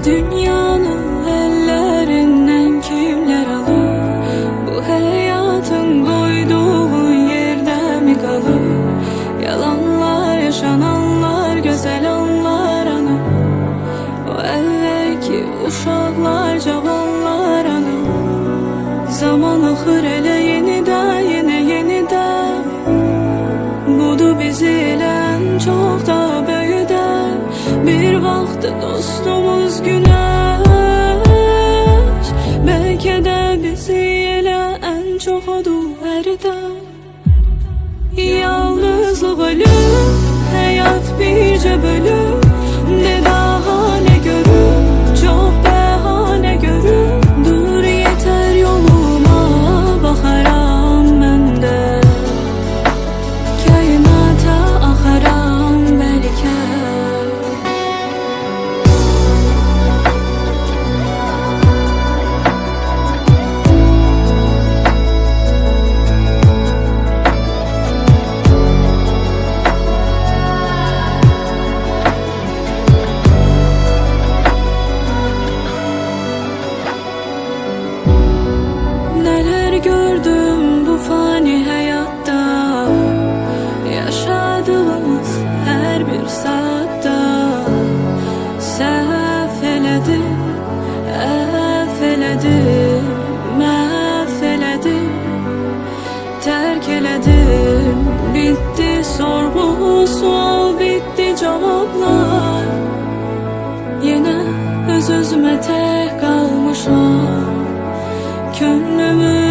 Dünyanı ellerinden kimler alır? Bu hayatın koyduğu yerde mi kalır? Yalanlar yaşananlar, güzel anlar anı. O evvelki uşaklar, cavanlar anı. Zaman ahır ele yeniden, yeniden. Budu bizi ilen çok da böyüden. Bir vakti dostumuz güneş, belki de bizi ele en çok odu erden. Yalnızlık ölüm, hayat birce bölüm. Ne daha ne görür, çok bahane görür. Dur yeter yoluma bakaram ben de. Kainata akaram belki. Neler gördüm bu fani hayatta, yaşadığımız her bir saatte. Səhv elədim, məhv elədim, terk elədim. Bitti sorgu, sual bitti cevaplar. Yine öz-özüme tek kalmışam. Könlümü